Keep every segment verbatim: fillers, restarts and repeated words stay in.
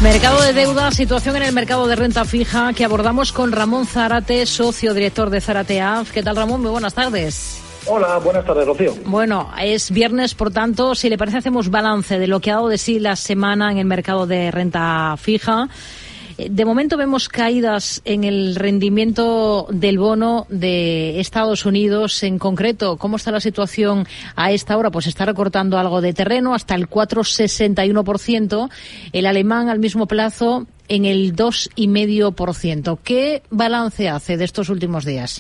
Mercado de deuda, situación en el mercado de renta fija que abordamos con Ramón Zárate, socio director de Zárate A F. ¿Qué tal, Ramón? Muy buenas tardes. Hola, buenas tardes, Rocío. Bueno, es viernes, por tanto, si le parece, hacemos balance de lo que ha dado de sí la semana en el mercado de renta fija. De momento vemos caídas en el rendimiento del bono de Estados Unidos. En concreto, ¿cómo está la situación a esta hora? Pues está recortando algo de terreno hasta el cuatro coma sesenta y uno por ciento. El alemán al mismo plazo en el dos coma cinco por ciento. ¿Qué balance hace de estos últimos días?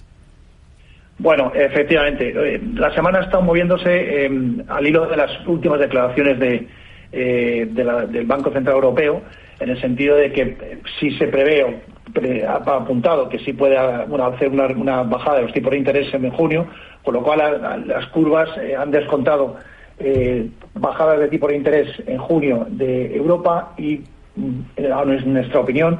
Bueno, efectivamente, la semana ha estado moviéndose eh, al hilo de las últimas declaraciones de, eh, de la, del Banco Central Europeo, en el sentido de que eh, sí se prevé, o pre, ha apuntado que sí puede bueno, hacer una, una bajada de los tipos de interés en junio, con lo cual a, a, las curvas eh, han descontado eh, bajadas de tipos de interés en junio de Europa y, en nuestra opinión,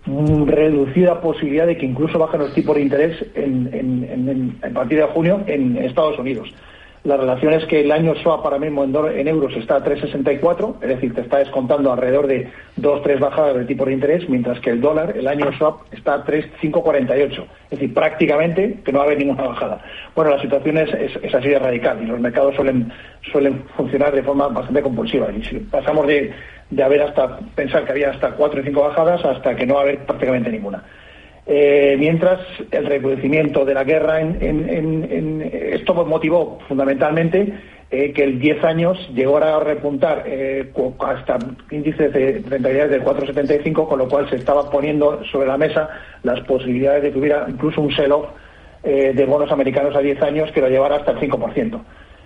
reducida posibilidad de que incluso bajen los tipos de interés en, en, en, en, a partir de junio en Estados Unidos. La relación es que el año swap ahora mismo en, dólar, en euros está a tres coma sesenta y cuatro, es decir, te está descontando alrededor de dos tres bajadas de tipo de interés, mientras que el dólar, el año swap, está a tres coma cinco cuarenta y ocho, es decir, prácticamente que no va a haber ninguna bajada. Bueno, la situación es, es, es así de radical y los mercados suelen, suelen funcionar de forma bastante compulsiva. Y si pasamos de, de haber hasta pensar que había hasta cuatro o cinco bajadas hasta que no va a haber prácticamente ninguna. Eh, mientras el recrudecimiento de la guerra en, en, en, en esto motivó fundamentalmente eh, que el diez años llegó a repuntar eh, hasta índices de rentabilidades del cuatro coma setenta y cinco, con lo cual se estaba poniendo sobre la mesa las posibilidades de que hubiera incluso un sell-off eh, de bonos americanos a diez años que lo llevara hasta el cinco por ciento.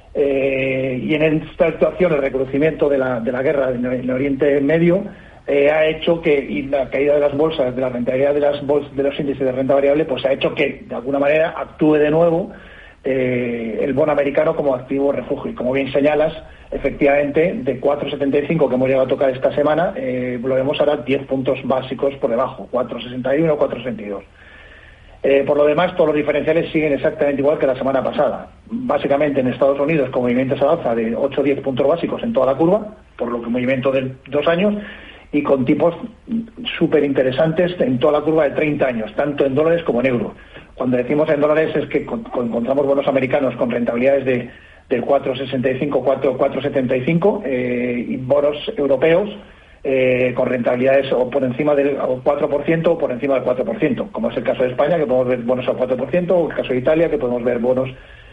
Eh, y en esta situación el recrudecimiento de la, de la guerra en el Oriente Medio Eh, ha hecho que, y la caída de las bolsas, de la rentabilidad de las bolsas, de los índices de renta variable, pues ha hecho que de alguna manera actúe de nuevo eh, el bono americano como activo refugio. Y como bien señalas, efectivamente, de cuatro coma setenta y cinco que hemos llegado a tocar esta semana, eh, lo vemos ahora diez puntos básicos por debajo, cuatro coma sesenta y uno, cuatro coma sesenta y dos. Eh, por lo demás, todos los diferenciales siguen exactamente igual que la semana pasada. Básicamente en Estados Unidos con movimientos al alza de ocho o diez puntos básicos en toda la curva, por lo que movimiento de dos años, y con tipos súper interesantes en toda la curva de treinta años, tanto en dólares como en euros. Cuando decimos en dólares es que con, con, encontramos bonos americanos con rentabilidades de, del cuatro coma sesenta y cinco, cuatro coma setenta y cinco eh, y bonos europeos eh, con rentabilidades o por encima del cuatro por ciento o por encima del cuatro por ciento, como es el caso de España, que podemos ver bonos al cuatro por ciento, o el caso de Italia, que podemos ver bonos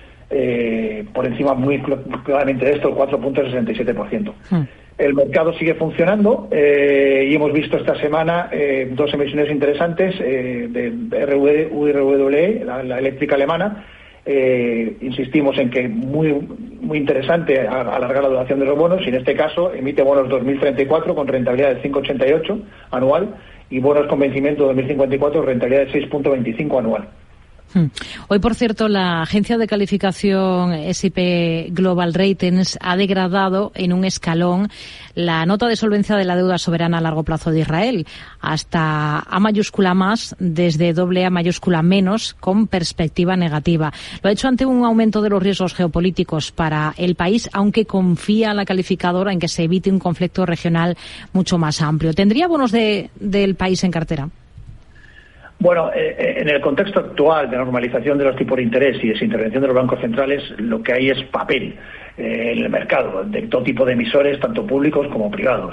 eh, por encima muy claramente de esto, el cuatro coma sesenta y siete por ciento. Hmm. El mercado sigue funcionando eh, y hemos visto esta semana eh, dos emisiones interesantes eh, de R W E, la, la eléctrica alemana. Eh, insistimos en que muy muy interesante alargar la duración de los bonos, y en este caso emite bonos dos mil treinta y cuatro con rentabilidad de cinco coma ochenta y ocho anual y bonos con vencimiento dos mil cincuenta y cuatro rentabilidad de seis coma veinticinco anual. Hoy, por cierto, la agencia de calificación S and P Global Ratings ha degradado en un escalón la nota de solvencia de la deuda soberana a largo plazo de Israel hasta A mayúscula más, desde doble A mayúscula menos, con perspectiva negativa. Lo ha hecho ante un aumento de los riesgos geopolíticos para el país, aunque confía la calificadora en que se evite un conflicto regional mucho más amplio. ¿Tendría bonos de, del país en cartera? Bueno, eh, en el contexto actual de normalización de los tipos de interés y desintervención de los bancos centrales, lo que hay es papel eh, en el mercado, de todo tipo de emisores, tanto públicos como privados.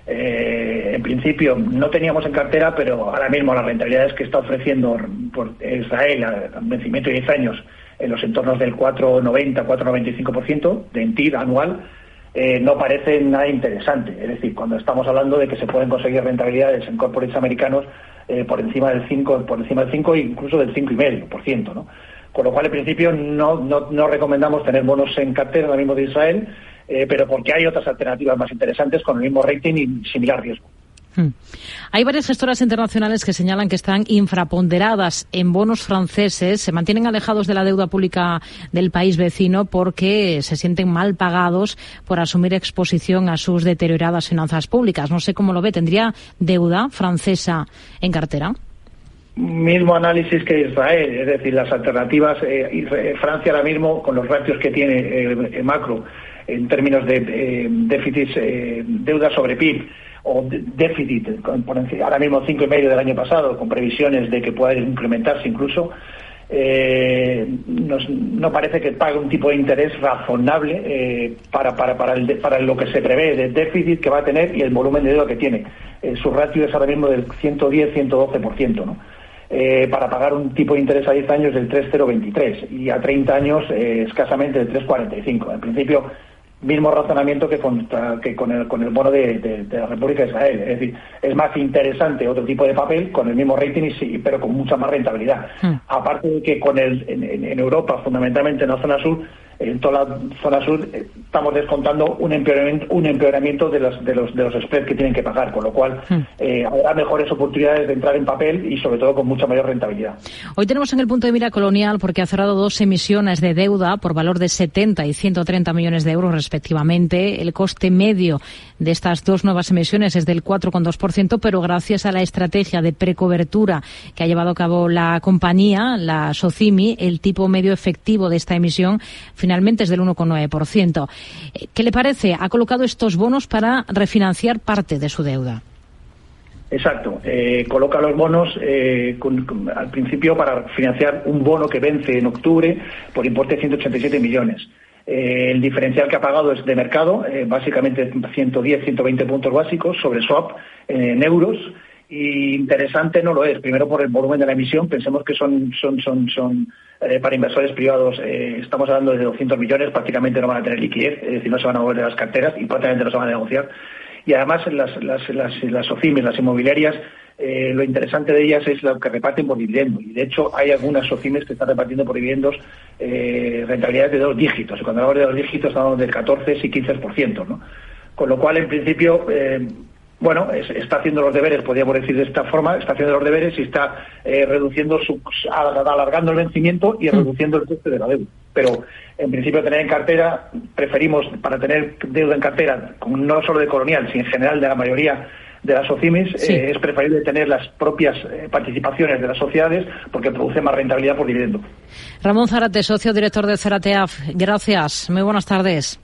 Eh, en principio no teníamos en cartera, pero ahora mismo las rentabilidades que está ofreciendo por Israel a vencimiento de diez años en los entornos del cuatro coma noventa, cuatro coma noventa y cinco por ciento de N T I D anual, eh, no parece nada interesante. Es decir, cuando estamos hablando de que se pueden conseguir rentabilidades en corporates americanos Eh, por encima del cinco, por encima del cinco e incluso del cinco coma cinco por ciento, ¿no? Con lo cual, en principio, no, no, no recomendamos tener bonos en cartera ahora mismo de Israel, eh, pero porque hay otras alternativas más interesantes con el mismo rating y similar riesgo. Hmm. Hay varias gestoras internacionales que señalan que están infraponderadas en bonos franceses, se mantienen alejados de la deuda pública del país vecino porque se sienten mal pagados por asumir exposición a sus deterioradas finanzas públicas. No sé cómo lo ve. ¿Tendría deuda francesa en cartera? Mismo análisis que Israel, es decir, las alternativas. Eh, Francia ahora mismo, con los ratios que tiene eh, macro en términos de eh, déficits, eh, deuda sobre P I B, o de, déficit, con, por encima, ahora mismo cinco coma cinco del año pasado, con previsiones de que pueda incrementarse incluso, eh, nos, no parece que pague un tipo de interés razonable eh, para, para, para, el, para lo que se prevé del déficit que va a tener y el volumen de deuda que tiene. Eh, su ratio es ahora mismo del ciento diez a ciento doce por ciento, ¿no? Eh, para pagar un tipo de interés a diez años del tres coma cero veintitrés y a treinta años eh, escasamente del tres coma cuarenta y cinco. En principio, mismo razonamiento que con, que con, el, con el bono de, de, de la República de Israel. Es decir, es más interesante otro tipo de papel con el mismo rating, y sí, pero con mucha más rentabilidad. Mm. Aparte de que con el, en, en Europa, fundamentalmente en la zona sur, en toda la zona sur eh, estamos descontando un empeoramiento, un empeoramiento de los, de los de los spreads que tienen que pagar, con lo cual eh, habrá mejores oportunidades de entrar en papel y sobre todo con mucha mayor rentabilidad. Hoy tenemos en el punto de mira Colonial porque ha cerrado dos emisiones de deuda por valor de setenta y ciento treinta millones de euros respectivamente. El coste medio de estas dos nuevas emisiones es del cuatro coma dos por ciento, pero gracias a la estrategia de precobertura que ha llevado a cabo la compañía, la Socimi, el tipo medio efectivo de esta emisión finalmente es del uno coma nueve por ciento. ¿Qué le parece? Ha colocado estos bonos para refinanciar parte de su deuda. Exacto. Eh, coloca los bonos eh, con, con, al principio para financiar un bono que vence en octubre por importe de ciento ochenta y siete millones. Eh, el diferencial que ha pagado es de mercado, eh, básicamente ciento diez, ciento veinte puntos básicos sobre swap eh, en euros. Y interesante no lo es, primero por el volumen de la emisión. Pensemos que son son son son eh, para inversores privados, eh, estamos hablando de doscientos millones, prácticamente no van a tener liquidez, es decir, no se van a mover de las carteras y prácticamente no se van a negociar. Y además las las las las SOCIMIs, las inmobiliarias, eh, lo interesante de ellas es lo que reparten por dividendo, y de hecho hay algunas SOCIMIs que están repartiendo por dividendos eh, rentabilidades de dos dígitos, y cuando hablamos de dos dígitos estamos del catorce y quince por ciento, ¿no? Con lo cual, en principio, eh, bueno, es, está haciendo los deberes, podríamos decir de esta forma, está haciendo los deberes y está eh, reduciendo su, alargando el vencimiento y reduciendo el coste de la deuda. Pero, en principio, tener en cartera, preferimos, para tener deuda en cartera, no solo de Colonial, sino en general de la mayoría de las SOCIMIs, sí. eh, es preferible tener las propias eh, participaciones de las sociedades porque produce más rentabilidad por dividendo. Ramón Zárate, socio director de Cerateaf, gracias. Muy buenas tardes.